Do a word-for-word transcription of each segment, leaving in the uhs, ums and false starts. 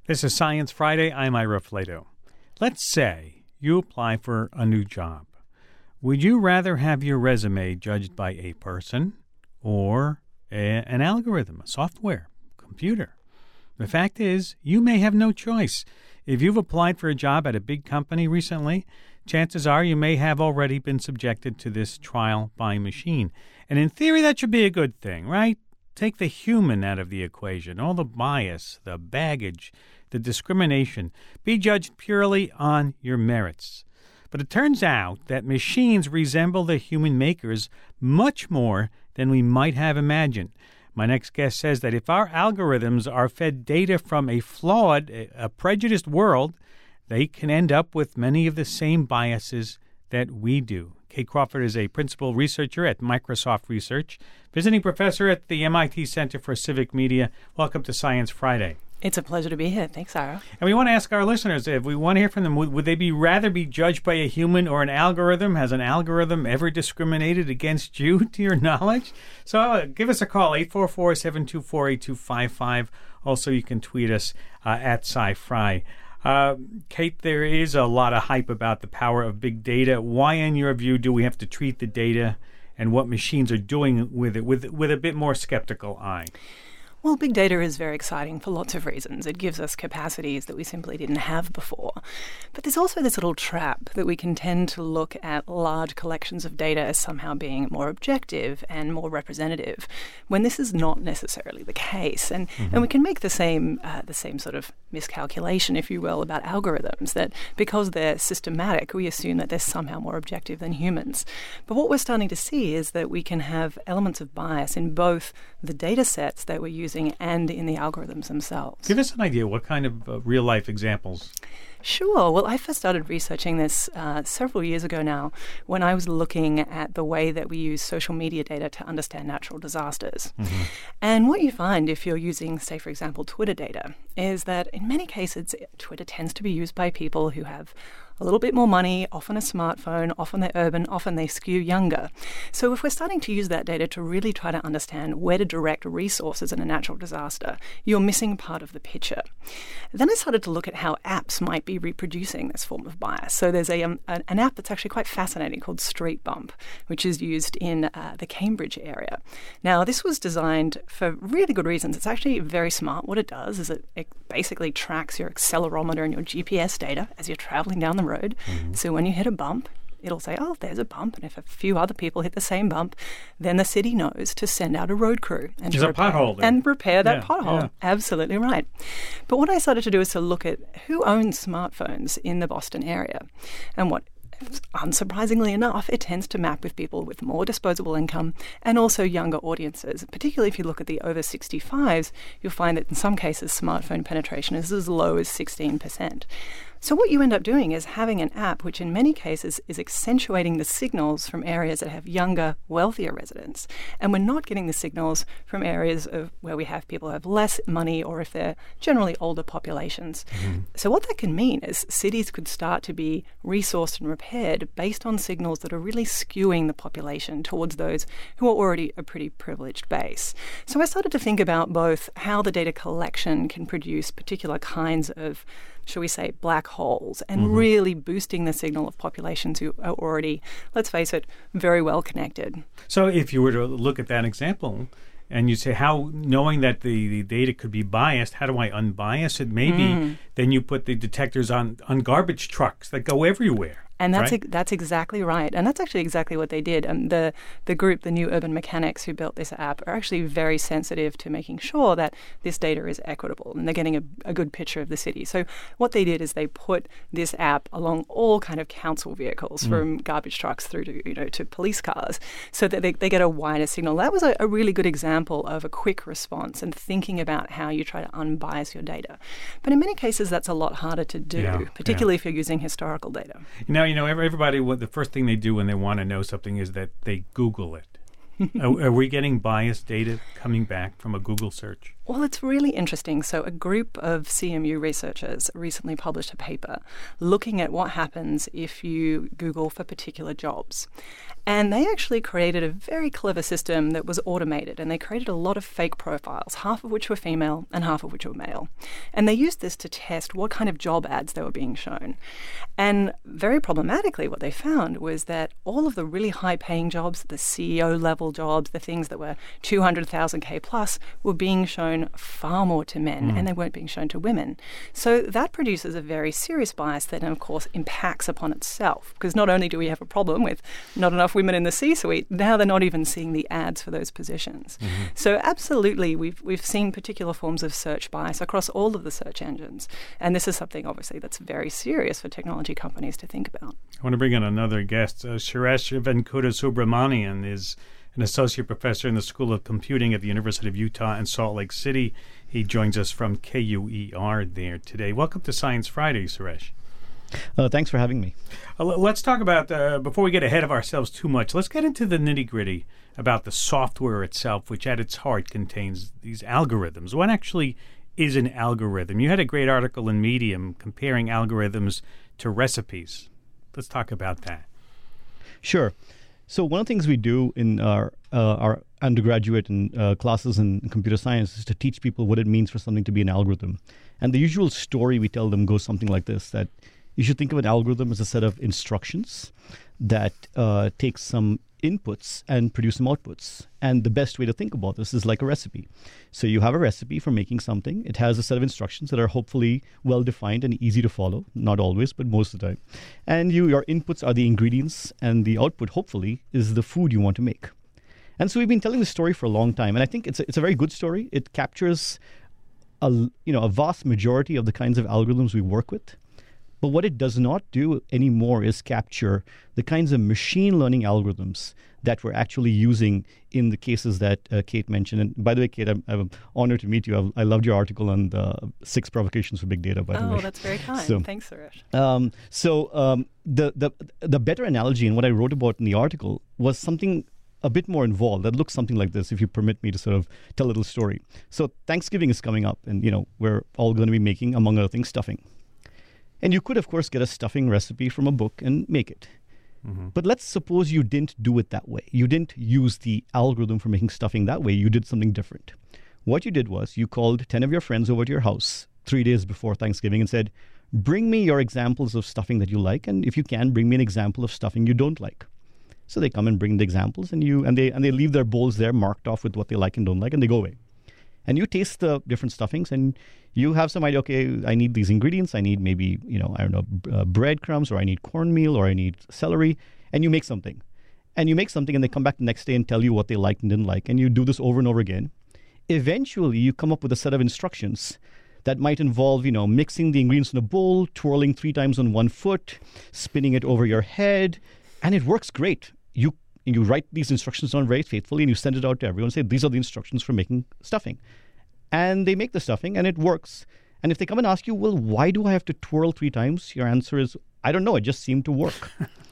This is Science Friday. I'm Ira Flato. Let's say you apply for a new job. Would you rather have your resume judged by a person or a, an algorithm, a software, computer? The fact is, you may have no choice. If you've applied for a job at a big company recently, chances are you may have already been subjected to this trial by machine. And in theory, that should be a good thing, right? Take the human out of the equation, all the bias, the baggage, the discrimination. Be judged purely on your merits. But it turns out that machines resemble the human makers much more than we might have imagined. My next guest says that if our algorithms are fed data from a flawed, a prejudiced world, they can end up with many of the same biases that we do. Kate Crawford is a principal researcher at Microsoft Research, visiting professor at the M I T Center for Civic Media. Welcome to Science Friday. It's a pleasure to be here. Thanks, Ira. And we want to ask our listeners, if we want to hear from them, would, would they be rather be judged by a human or an algorithm? Has an algorithm ever discriminated against you, to your knowledge? So uh, give us a call, eight four four, seven two four, eight two five five. Also, you can tweet us uh, at SciFri. Uh, Kate, there is a lot of hype about the power of big data. Why, in your view, do we have to treat the data and what machines are doing with it with, with a bit more skeptical eye? Well, big data is very exciting for lots of reasons. It gives us capacities that we simply didn't have before. But there's also this little trap that we can tend to look at large collections of data as somehow being more objective and more representative, when this is not necessarily the case. And mm-hmm. and we can make the same uh, the same sort of miscalculation, if you will, about algorithms, that because they're systematic, we assume that they're somehow more objective than humans. But what we're starting to see is that we can have elements of bias in both the data sets that we're using and in the algorithms themselves. Give us an idea. What kind of uh, real-life examples? Sure. Well, I first started researching this uh, several years ago now when I was looking at the way that we use social media data to understand natural disasters. Mm-hmm. And what you find if you're using, say, for example, Twitter data, is that in many cases, Twitter tends to be used by people who have a little bit more money, often a smartphone, often they're urban, often they skew younger. So if we're starting to use that data to really try to understand where to direct resources in a natural disaster, you're missing part of the picture. Then I started to look at how apps might be reproducing this form of bias. So there's a um, an app that's actually quite fascinating called Street Bump, which is used in uh, the Cambridge area. Now, this was designed for really good reasons. It's actually very smart. What it does is it, it basically tracks your accelerometer and your G P S data as you're traveling down the road. Mm-hmm. So when you hit a bump, it'll say, oh, there's a bump. And if a few other people hit the same bump, then the city knows to send out a road crew and, There's repair, a pothole there. and repair that yeah, pothole. Yeah. Absolutely right. But what I started to do is to look at who owns smartphones in the Boston area. And what unsurprisingly enough, it tends to map with people with more disposable income and also younger audiences. Particularly if you look at the over sixty-fives, you'll find that in some cases smartphone penetration is as low as sixteen percent. So what you end up doing is having an app which in many cases is accentuating the signals from areas that have younger, wealthier residents. And we're not getting the signals from areas of where we have people who have less money or if they're generally older populations. Mm-hmm. So what that can mean is cities could start to be resourced and repaired based on signals that are really skewing the population towards those who are already a pretty privileged base. So I started to think about both how the data collection can produce particular kinds of, shall we say, black holes, and mm-hmm. really boosting the signal of populations who are already, let's face it, very well connected. So if you were to look at that example and you say, how, knowing that the, the data could be biased, how do I unbias it? Maybe mm. then you put the detectors on, on garbage trucks that go everywhere. And that's right? e- that's exactly right. And that's actually exactly what they did. Um, the the group, the New Urban Mechanics who built this app, are actually very sensitive to making sure that this data is equitable and they're getting a, a good picture of the city. So what they did is they put this app along all kind of council vehicles, mm. from garbage trucks through to, you know, to police cars, so that they, they get a wider signal. That was a, a really good example of a quick response and thinking about how you try to unbias your data. But in many cases, that's a lot harder to do, yeah, particularly yeah. if you're using historical data. Now, you know, everybody, what the first thing they do when they want to know something is that they Google it. are, are we getting biased data coming back from a Google search? Well, it's really interesting. So, a group of C M U researchers recently published a paper looking at what happens if you Google for particular jobs. And they actually created a very clever system that was automated, and they created a lot of fake profiles, half of which were female and half of which were male. And they used this to test what kind of job ads they were being shown. And very problematically, what they found was that all of the really high-paying jobs, the C E O-level jobs, the things that were two hundred thousand K plus, were being shown far more to men, mm. and they weren't being shown to women. So that produces a very serious bias that, of course, impacts upon itself. Because not only do we have a problem with not enough women in the C-suite, now they're not even seeing the ads for those positions. Mm-hmm. So absolutely, we've we've seen particular forms of search bias across all of the search engines. And this is something, obviously, that's very serious for technology companies to think about. I want to bring in another guest. Uh, Suresh Venkata-Subramanian is an associate professor in the School of Computing at the University of Utah in Salt Lake City. He joins us from K U E R there today. Welcome to Science Friday, Suresh. Uh, thanks for having me. Uh, let's talk about, uh, before we get ahead of ourselves too much, let's get into the nitty-gritty about the software itself, which at its heart contains these algorithms. What actually is an algorithm? You had a great article in Medium comparing algorithms to recipes. Let's talk about that. Sure. So one of the things we do in our uh, our undergraduate and uh, classes in computer science is to teach people what it means for something to be an algorithm. And the usual story we tell them goes something like this, that you should think of an algorithm as a set of instructions that uh, takes some inputs and produce some outputs. And the best way to think about this is like a recipe. So you have a recipe for making something. It has a set of instructions that are hopefully well-defined and easy to follow. Not always, but most of the time. And you, your inputs are the ingredients, and the output, hopefully, is the food you want to make. And so we've been telling this story for a long time, and I think it's a, it's a very good story. It captures a, you know, a vast majority of the kinds of algorithms we work with. But what it does not do anymore is capture the kinds of machine learning algorithms that we're actually using in the cases that uh, Kate mentioned. And by the way, Kate, I'm, I'm honored to meet you. I've, I loved your article on the six provocations for big data, by oh, the way. Oh, that's very kind. So, Thanks, Suresh. Um, so um, the, the, the better analogy in what I wrote about in the article was something a bit more involved that looks something like this, if you permit me to sort of tell a little story. So Thanksgiving is coming up, and, you know, we're all going to be making, among other things, stuffing. And you could, of course, get a stuffing recipe from a book and make it. Mm-hmm. But let's suppose you didn't do it that way. You didn't use the algorithm for making stuffing that way. You did something different. What you did was you called ten of your friends over to your house three days before Thanksgiving and said, bring me your examples of stuffing that you like, and if you can, bring me an example of stuffing you don't like. So they come and bring the examples, and you and they and they leave their bowls there marked off with what they like and don't like, and they go away. And you taste the different stuffings, and you have some idea, okay, I need these ingredients. I need maybe, you know, I don't know, uh, breadcrumbs, or I need cornmeal, or I need celery. And you make something. And you make something, and they come back the next day and tell you what they liked and didn't like. And you do this over and over again. Eventually, you come up with a set of instructions that might involve, you know, mixing the ingredients in a bowl, twirling three times on one foot, spinning it over your head. And it works great. You You write these instructions down very faithfully, and you send it out to everyone and say, these are the instructions for making stuffing. And they make the stuffing, and it works. And if they come and ask you, well, why do I have to twirl three times? Your answer is, I don't know. It just seemed to work.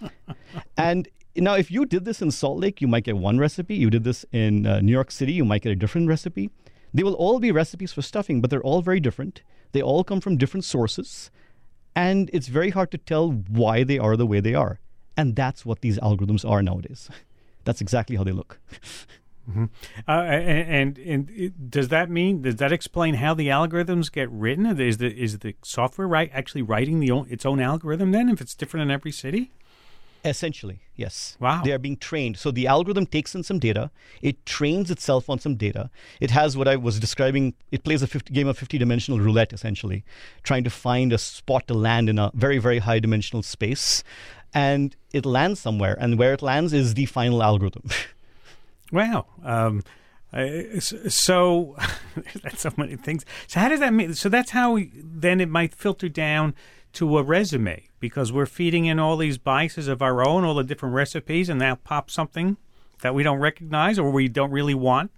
And now, if you did this in Salt Lake, you might get one recipe. You did this in uh, New York City, you might get a different recipe. They will all be recipes for stuffing, but they're all very different. They all come from different sources. And it's very hard to tell why they are the way they are. And that's what these algorithms are nowadays. That's exactly how they look. Mm-hmm. Uh, and and, and it, does that mean, does that explain how the algorithms get written? Is the is the software right actually writing the own, its own algorithm then, if it's different in every city? Essentially, yes. Wow. They are being trained. So the algorithm takes in some data. It trains itself on some data. It has what I was describing. It plays a fifty, game of fifty-dimensional roulette, essentially, trying to find a spot to land in a very, very high-dimensional space. And it lands somewhere. And where it lands is the final algorithm. Wow. Um, uh, so that's so many things. So how does that mean? So that's how we, then it might filter down to a resume, because we're feeding in all these biases of our own, all the different recipes, and now pop something that we don't recognize or we don't really want.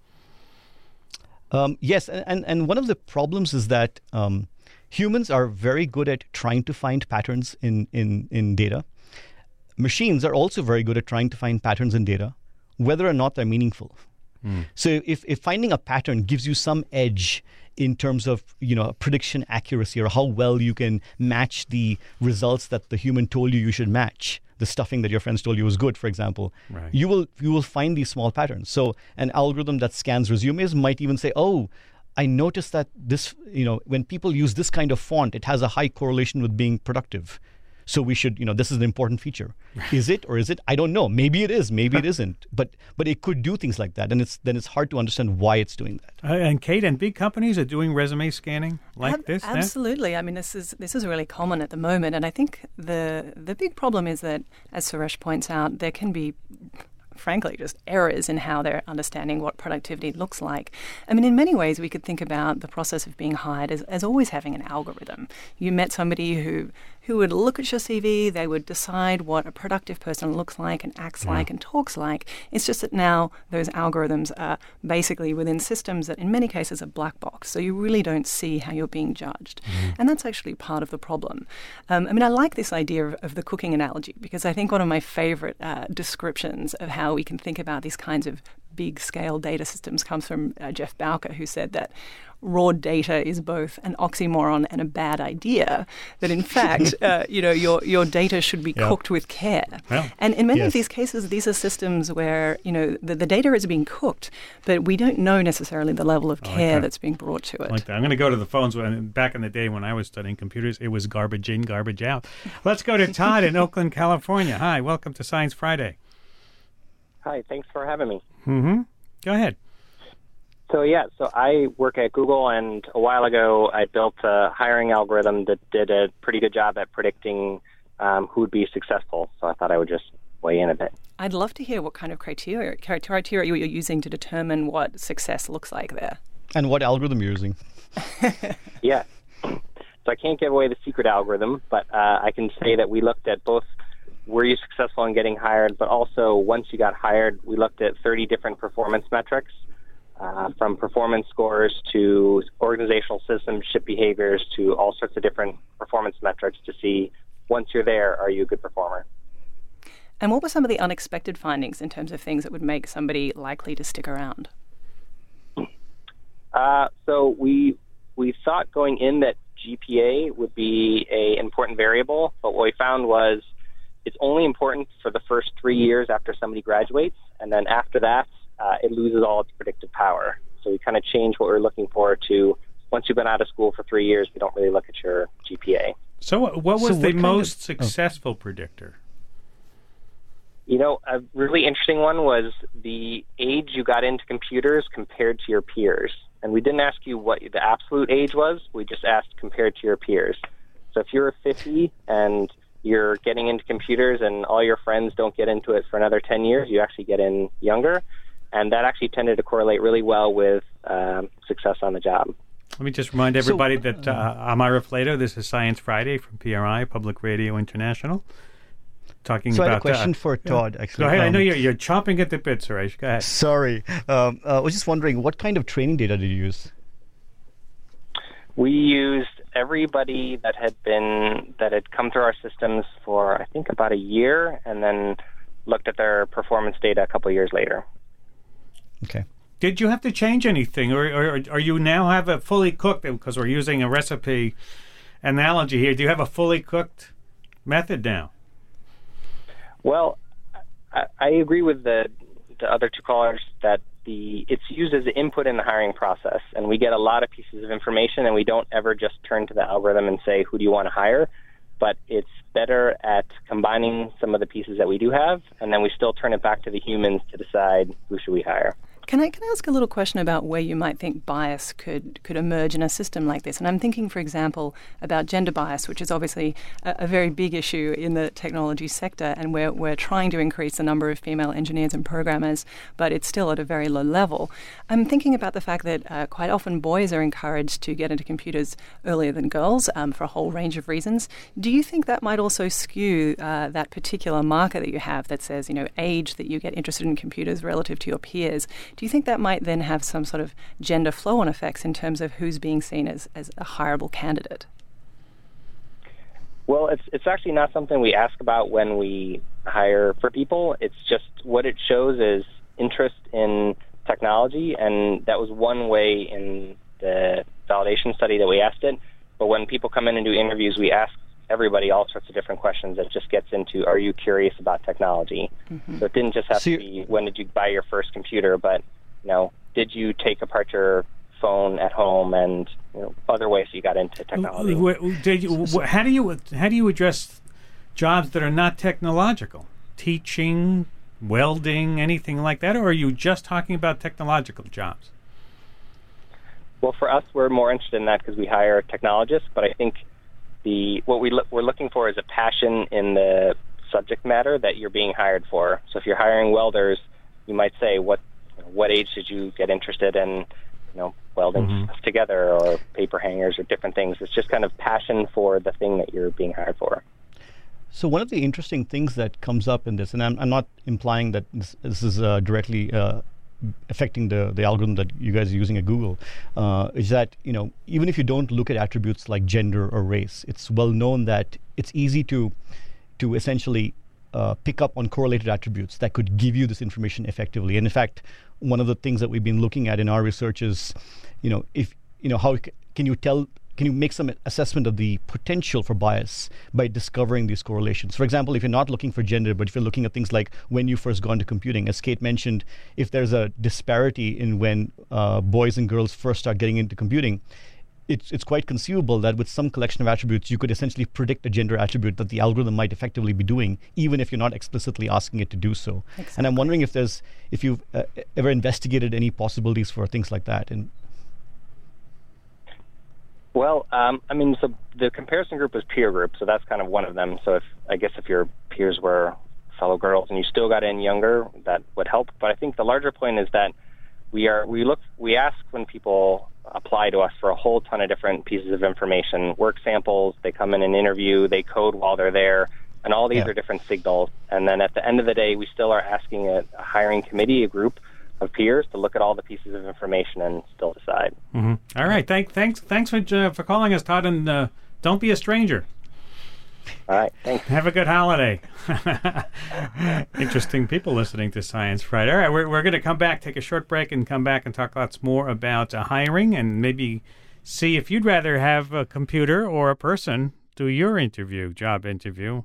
Um, yes, and, and one of the problems is that um, humans are very good at trying to find patterns in, in, in data. Machines are also very good at trying to find patterns in data, whether or not they're meaningful. Mm. So if, if finding a pattern gives you some edge in terms of, you know, prediction accuracy or how well you can match the results that the human told you you should match, the stuffing that your friends told you was good, for example, right. you will you will find these small patterns. So an algorithm that scans resumes might even say, oh, I noticed that this, you know, when people use this kind of font, it has a high correlation with being productive. So we should, you know, this is an important feature. Is it or is it? I don't know. Maybe it is. Maybe it isn't. But but it could do things like that, and it's then it's hard to understand why it's doing that. Uh, and Kate, and big companies are doing resume scanning like Ab- this. Absolutely. I mean, this is this is really common at the moment, and I think the the big problem is that, as Suresh points out, there can be, frankly, just errors in how they're understanding what productivity looks like. I mean, in many ways, we could think about the process of being hired as, as always having an algorithm. You met somebody who who would look at your C V, they would decide what a productive person looks like and acts yeah. like and talks like. It's just that now those algorithms are basically within systems that in many cases are black box, so you really don't see how you're being judged. Mm. And that's actually part of the problem. Um, I mean, I like this idea of, of the cooking analogy, because I think one of my favorite uh, descriptions of how we can think about these kinds of big-scale data systems comes from uh, Jeff Bowker, who said that raw data is both an oxymoron and a bad idea, that in fact, uh, you know, your your data should be yeah. cooked with care. Yeah. And in many yes. of these cases, these are systems where, you know, the, the data is being cooked, but we don't know necessarily the level of care like that. that's being brought to it. Like that. I'm going to go to the phones. When, back in the day when I was studying computers, it was garbage in, garbage out. Let's go to Todd in Oakland, California. Hi, welcome to Science Friday. Hi, thanks for having me. Mm-hmm. Go ahead. So, yeah, so I work at Google, and a while ago I built a hiring algorithm that did a pretty good job at predicting um, who would be successful. So I thought I would just weigh in a bit. I'd love to hear what kind of criteria, criteria you're using to determine what success looks like there. And what algorithm you're using. Yeah. So I can't give away the secret algorithm, but uh, I can say that we looked at both were you successful in getting hired, but also once you got hired, we looked at thirty different performance metrics, uh, from performance scores to organizational citizenship behaviors to all sorts of different performance metrics to see, once you're there, are you a good performer? And what were some of the unexpected findings in terms of things that would make somebody likely to stick around? Uh, so we we thought going in that G P A would be a important variable, but what we found was it's only important for the first three years after somebody graduates, and then after that, uh, it loses all its predictive power. So we kind of changed what we were looking for to, once you've been out of school for three years, we don't really look at your G P A. So what was So the what kind most of- successful predictor? You know, a really interesting one was the age you got into computers compared to your peers. And we didn't ask you what the absolute age was, we just asked compared to your peers. So if you're fifty and you're getting into computers and all your friends don't get into it for another ten years, you actually get in younger. And that actually tended to correlate really well with um, success on the job. Let me just remind everybody so, that uh, I'm Ira Flato. This is Science Friday from P R I, Public Radio International. Talking so about, I had a question uh, for Todd, yeah. actually. Go ahead. Um, I know you're, you're chomping at the bit, Suresh. Go ahead. Sorry. Um, uh, I was just wondering, what kind of training data did you use? We used everybody that had been that had come through our systems for, I think, about a year, and then looked at their performance data a couple of years later. Okay. Did you have to change anything, or, or, or you now have a fully cooked, because we're using a recipe analogy here, do you have a fully cooked method now? Well, I, I agree with the the other two callers that the it's used as an input in the hiring process, and we get a lot of pieces of information, and we don't ever just turn to the algorithm and say, who do you want to hire? But it's better at combining some of the pieces that we do have, and then we still turn it back to the humans to decide who should we hire. Can I can I ask a little question about where you might think bias could, could emerge in a system like this? And I'm thinking, for example, about gender bias, which is obviously a, a very big issue in the technology sector, and we're, we're trying to increase the number of female engineers and programmers, but it's still at a very low level. I'm thinking about the fact that uh, quite often boys are encouraged to get into computers earlier than girls um, for a whole range of reasons. Do you think that might also skew uh, that particular marker that you have that says, you know, age that you get interested in computers relative to your peers? Do you think that might then have some sort of gender flow-on effects in terms of who's being seen as, as a hireable candidate? Well, it's it's actually not something we ask about when we hire for people. It's just what it shows is interest in technology, and that was one way in the validation study that we asked it. But when people come in and do interviews, we ask everybody all sorts of different questions that just gets into, are you curious about technology? Mm-hmm. So it didn't just have so to be, when did you buy your first computer, but, you know, did you take apart your phone at home, and, you know, other ways you got into technology. Did you, how do you how do you address jobs that are not technological? Teaching, welding, anything like that, or are you just talking about technological jobs? Well, for us, we're more interested in that because we hire technologists, but I think the what we lo- we're looking for is a passion in the subject matter that you're being hired for. So if you're hiring welders, you might say, what what age did you get interested in, you know, welding mm-hmm. stuff together, or paper hangers, or different things. It's just kind of passion for the thing that you're being hired for. So one of the interesting things that comes up in this, and I'm, I'm not implying that this, this is uh, directly uh, affecting the, the algorithm that you guys are using at Google, uh, is that, you know, even if you don't look at attributes like gender or race, it's well known that it's easy to to essentially uh, pick up on correlated attributes that could give you this information effectively. And in fact, one of the things that we've been looking at in our research is, you know, if you know how c- can you tell can you make some assessment of the potential for bias by discovering these correlations? For example, if you're not looking for gender, but if you're looking at things like when you first got into computing, as Kate mentioned, if there's a disparity in when uh, boys and girls first start getting into computing, it's it's quite conceivable that with some collection of attributes, you could essentially predict a gender attribute that the algorithm might effectively be doing, even if you're not explicitly asking it to do so. Exactly. And I'm wondering if there's if you've uh, ever investigated any possibilities for things like that. And Well, um, I mean, so the comparison group is peer group, so that's kind of one of them. So if I guess if your peers were fellow girls and you still got in younger, that would help. But I think the larger point is that we are we look we ask when people apply to us for a whole ton of different pieces of information, work samples. They come in and interview, they code while they're there, and all these yeah. are different signals. And then at the end of the day, we still are asking a, a hiring committee, a group of peers, to look at all the pieces of information and still decide. Mm-hmm. All right. Thank, thanks thanks for uh, for calling us, Todd, and uh, don't be a stranger. All right. Thanks. Have a good holiday. Interesting people listening to Science Friday. All right. We're, we're going to come back, take a short break, and come back and talk lots more about uh, hiring, and maybe see if you'd rather have a computer or a person do your interview, job interview.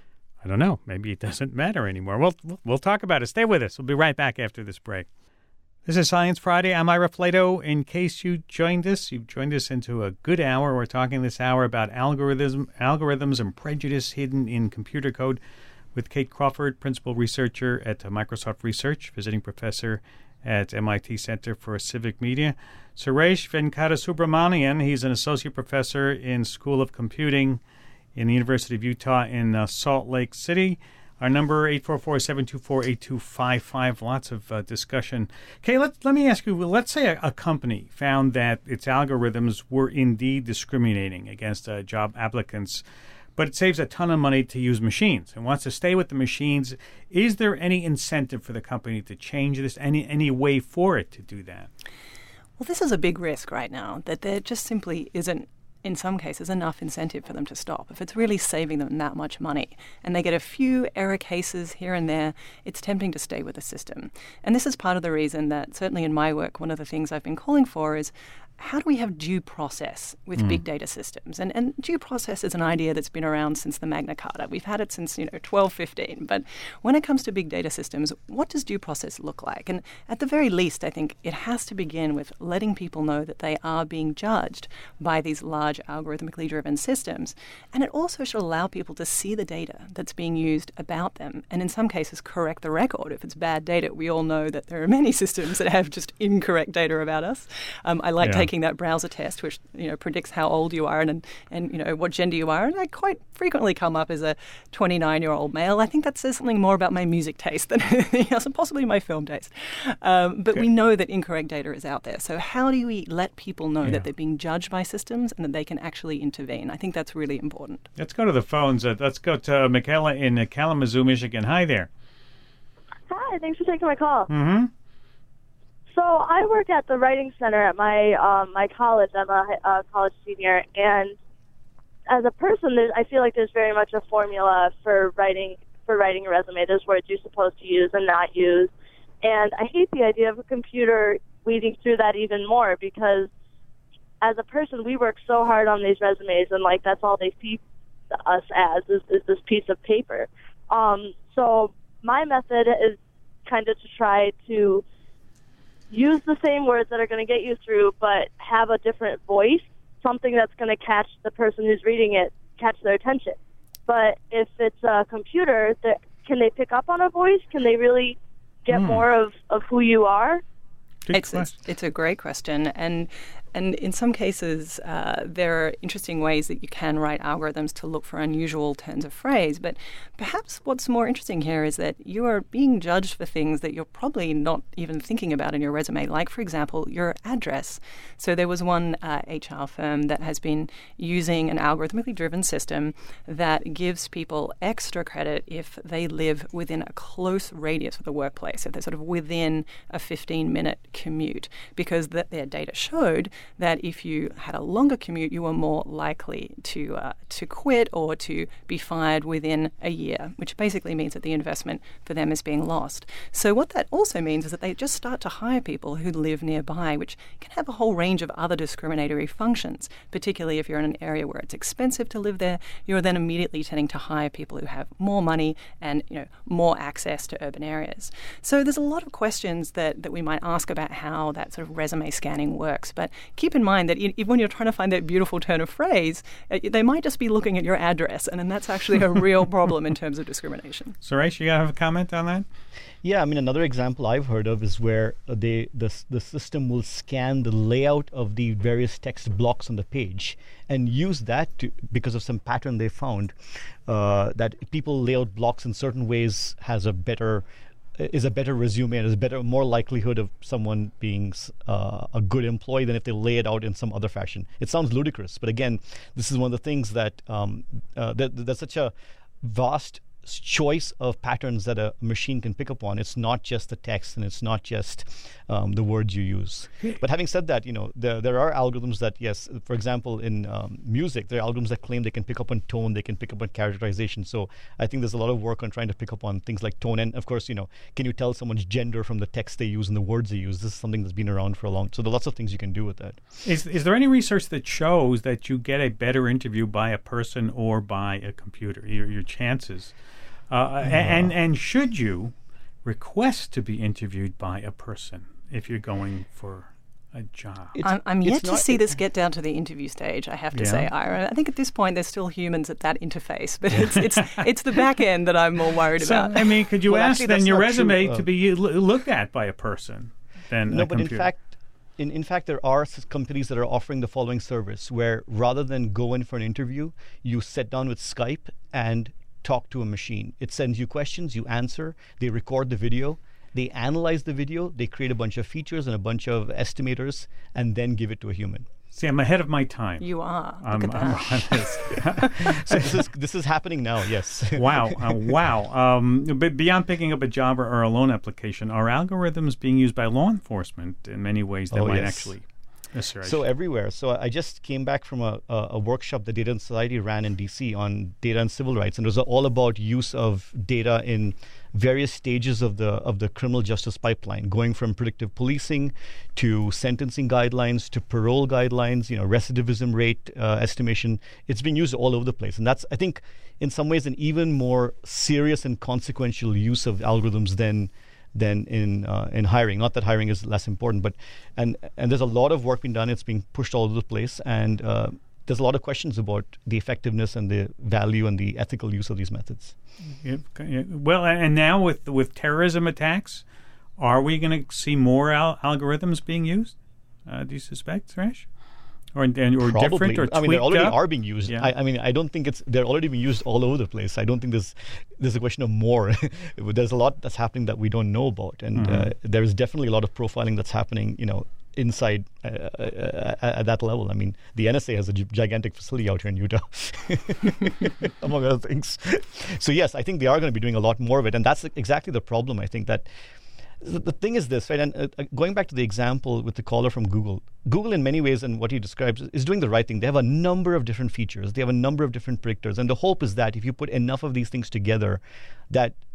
I don't know. Maybe it doesn't matter anymore. We'll, we'll talk about it. Stay with us. We'll be right back after this break. This is Science Friday. I'm Ira Flato. In case you joined us, you've joined us into a good hour. We're talking this hour about algorithm, algorithms and prejudice hidden in computer code with Kate Crawford, principal researcher at Microsoft Research, visiting professor at M I T Center for Civic Media. Suresh Venkatasubramanian, he's an associate professor in School of Computing in the University of Utah in uh, Salt Lake City. Our number, eight four four, seven two four, eight two five five. Lots of uh, discussion. Okay, let, let me ask you, well, let's say a, a company found that its algorithms were indeed discriminating against uh, job applicants, but it saves a ton of money to use machines and wants to stay with the machines. Is there any incentive for the company to change this, any any way for it to do that? Well, this is a big risk right now, that there just simply isn't, in some cases, enough incentive for them to stop. If it's really saving them that much money and they get a few error cases here and there, it's tempting to stay with the system. And this is part of the reason that, certainly in my work, one of the things I've been calling for is, how do we have due process with mm. big data systems? And, and due process is an idea that's been around since the Magna Carta. We've had it since, you know, twelve fifteen. But when it comes to big data systems, what does due process look like? And at the very least, I think it has to begin with letting people know that they are being judged by these large algorithmically driven systems. And it also should allow people to see the data that's being used about them, and in some cases correct the record. If it's bad data, we all know that there are many systems that have just incorrect data about us. Um, I like yeah. taking that browser test, which, you know, predicts how old you are and, and and you know what gender you are, and I quite frequently come up as a twenty-nine-year-old male. I think that says something more about my music taste than anything else, and possibly my film taste. Um, but okay. we know that incorrect data is out there. So how do we let people know yeah. that they're being judged by systems and that they can actually intervene? I think that's really important. Let's go to the phones. Uh, let's go to uh, Michaela in uh, Kalamazoo, Michigan. Hi there. Hi, thanks for taking my call. Mm-hmm. So I work at the Writing Center at my um, my college. I'm a, a college senior, and as a person, I feel like there's very much a formula for writing for writing a resume. There's words you're supposed to use and not use, And I hate the idea of a computer weeding through that even more, because as a person, we work so hard on these resumes, and like that's all they see us as is, is this piece of paper. Um, so my method is kind of to try to use the same words that are going to get you through, but have a different voice, something that's going to catch the person who's reading it, catch their attention. But if it's a computer, can they pick up on a voice? Can they really get mm. more of, of who you are? It's, it's, it's a great question. And And in some cases, uh, there are interesting ways that you can write algorithms to look for unusual turns of phrase. But perhaps what's more interesting here is that you are being judged for things that you're probably not even thinking about in your resume, like, for example, your address. So there was one uh, H R firm that has been using an algorithmically driven system that gives people extra credit if they live within a close radius of the workplace, if they're sort of within a fifteen-minute commute, because that their data showed that if you had a longer commute, you were more likely to uh, to quit or to be fired within a year, which basically means that the investment for them is being lost. So what that also means is that they just start to hire people who live nearby, which can have a whole range of other discriminatory functions, particularly if you're in an area where it's expensive to live there. You're then immediately tending to hire people who have more money and, you know, more access to urban areas. So there's a lot of questions that, that we might ask about how that sort of resume scanning works, but keep in mind that even when you're trying to find that beautiful turn of phrase, they might just be looking at your address, and then that's actually a real problem in terms of discrimination. Suresh, you got to have a comment on that? Yeah, I mean, another example I've heard of is where they the, the system will scan the layout of the various text blocks on the page and use that to, because of some pattern they found, uh, that people lay out blocks in certain ways has a better is a better resume and is better, more likelihood of someone being uh, a good employee than if they lay it out in some other fashion. It sounds ludicrous, but again, this is one of the things that um, uh, that there's such a vast choice of patterns that a machine can pick up on. It's not just the text and it's not just um, the words you use. But having said that, you know, there, there are algorithms that, yes, for example, in um, music, there are algorithms that claim they can pick up on tone, they can pick up on characterization. So I think there's a lot of work on trying to pick up on things like tone. And of course, you know, can you tell someone's gender from the text they use and the words they use? This is something that's been around for a long. So there are lots of things you can do with that. Is is there any research that shows that you get a better interview by a person or by a computer? Your your chances. Uh, yeah. and and should you request to be interviewed by a person if you're going for a job? It's, I'm, I'm yet to see this get down to the interview stage, I have to yeah. say, Ira. I think at this point there's still humans at that interface, but it's it's it's the back end that I'm more worried so, about. I mean, could you well, ask actually, then your resume true. to be looked at by a person than no, a but computer? in fact. In, in fact, there are companies that are offering the following service where rather than go in for an interview, you sit down with Skype and talk to a machine. It sends you questions, you answer, they record the video, they analyze the video, they create a bunch of features and a bunch of estimators, and then give it to a human. See, I'm ahead of my time. You are. I'm, Look at I'm that. So this is this is happening now. Yes. Wow. Uh, wow. Um, but beyond picking up a job or, or a loan application, are algorithms being used by law enforcement in many ways that oh, might yes. actually? Yes, so everywhere. So I just came back from a, a, a workshop that Data and Society ran in D C on data and civil rights, and it was all about use of data in various stages of the of the criminal justice pipeline, going from predictive policing to sentencing guidelines to parole guidelines, you know, recidivism rate uh, estimation. It's being used all over the place, and that's, I think, in some ways, an even more serious and consequential use of algorithms than. than in uh, in hiring. Not that hiring is less important, but and and there's a lot of work being done. It's being pushed all over the place, and uh, there's a lot of questions about the effectiveness and the value and the ethical use of these methods. Yeah, well, and now with with terrorism attacks, are we going to see more al- algorithms being used? Uh, do you suspect, Suresh? Or, and, or Probably. different or tweaked I mean, they already up? are being used. Yeah. I, I mean, I don't think it's they're already being used all over the place. I don't think there's there's a question of more. There's a lot that's happening that we don't know about, and mm-hmm. uh, there is definitely a lot of profiling that's happening. You know, inside uh, uh, at that level. I mean, the N S A has a g- gigantic facility out here in Utah, among other things. So yes, I think they are going to be doing a lot more of it, and that's exactly the problem. I think that. The, the thing is this, right? And uh, going back to the example with the caller from Google, Google in many ways, and what he describes, is doing the right thing. They have a number of different features. They have a number of different predictors. And the hope is that if you put enough of these things together, that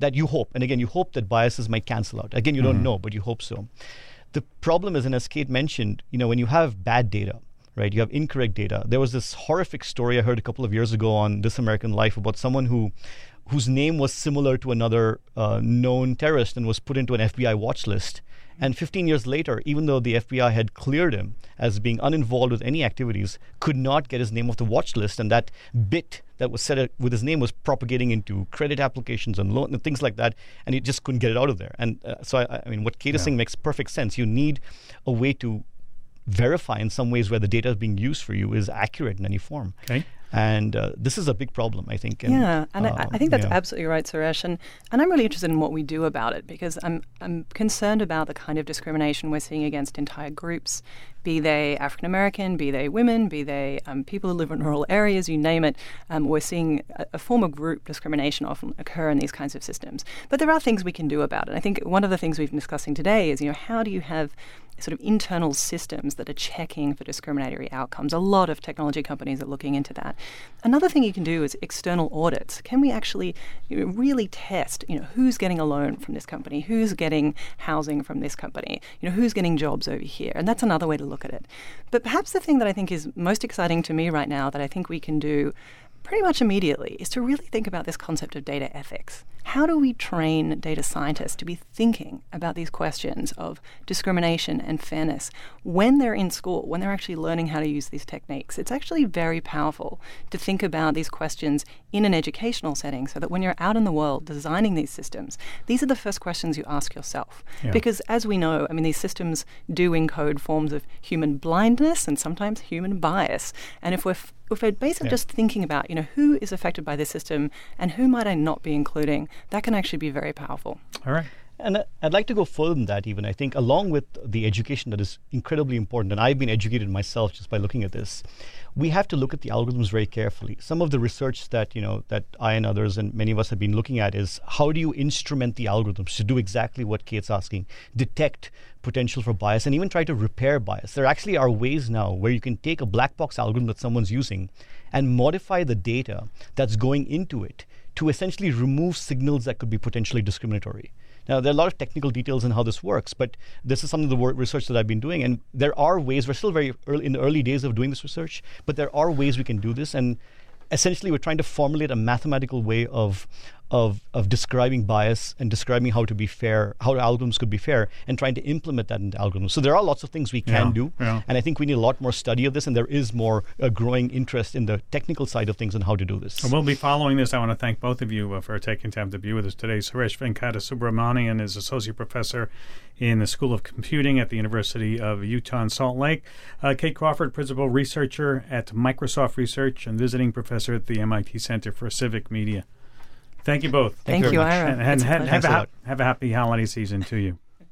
that you hope, and again, you hope that biases might cancel out. Again, you mm-hmm. don't know, but you hope so. The problem is, and as Kate mentioned, you know, when you have bad data, right, you have incorrect data. There was this horrific story I heard a couple of years ago on This American Life about someone who, whose name was similar to another uh, known terrorist and was put into an F B I watch list. And fifteen years later, even though the F B I had cleared him as being uninvolved with any activities, could not get his name off the watch list. And that bit that was set with his name was propagating into credit applications and loan and things like that. And he just couldn't get it out of there. And uh, so, I, I mean, what Kate is yeah. saying makes perfect sense. You need a way to verify in some ways where the data is being used for you is accurate in any form. Okay. And uh, this is a big problem, I think. And, yeah, and um, I, I think that's yeah. absolutely right, Suresh. And, and I'm really interested in what we do about it, because I'm I'm concerned about the kind of discrimination we're seeing against entire groups, be they African American, be they women, be they um, people who live in rural areas, you name it. Um, we're seeing a, a form of group discrimination often occur in these kinds of systems. But there are things we can do about it. I think one of the things we've been discussing today is, you know, how do you have sort of internal systems that are checking for discriminatory outcomes? A lot of technology companies are looking into that. Another thing you can do is external audits. Can we actually you know, really test, you know, who's getting a loan from this company, who's getting housing from this company, you know, who's getting jobs over here? And that's another way to look at it. But perhaps the thing that I think is most exciting to me right now that I think we can do pretty much immediately is to really think about this concept of data ethics. How do we train data scientists to be thinking about these questions of discrimination and fairness when they're in school, when they're actually learning how to use these techniques? It's actually very powerful to think about these questions in an educational setting so that when you're out in the world designing these systems, these are the first questions you ask yourself. Yeah. Because as we know, I mean, these systems do encode forms of human blindness and sometimes human bias. And if we're f- if we're basically yeah. just thinking about, you know, who is affected by this system and who might I not be including, that can actually be very powerful. All right. And I'd like to go further than that even. I think along with the education that is incredibly important, and I've been educated myself just by looking at this, we have to look at the algorithms very carefully. Some of the research that, you know, that I and others and many of us have been looking at is how do you instrument the algorithms to do exactly what Kate's asking, detect potential for bias and even try to repair bias. There actually are ways now where you can take a black box algorithm that someone's using and modify the data that's going into it to essentially remove signals that could be potentially discriminatory. Now, there are a lot of technical details in how this works, but this is some of the work, research that I've been doing, and there are ways, we're still very early in the early days of doing this research, but there are ways we can do this, and essentially we're trying to formulate a mathematical way of of of describing bias and describing how to be fair, how algorithms could be fair, and trying to implement that into algorithms. So there are lots of things we can yeah, do, yeah. and I think we need a lot more study of this, and there is more uh, growing interest in the technical side of things on how to do this. And we'll be following this. I want to thank both of you uh, for taking time to be with us today. Suresh Venkata-Subramanian is Associate Professor in the School of Computing at the University of Utah in Salt Lake. Uh, Kate Crawford, Principal Researcher at Microsoft Research and Visiting Professor at the M I T Center for Civic Media. Thank you both. Thank, Thank you, much. Ira. And, and have, have, a, have a happy holiday season to you.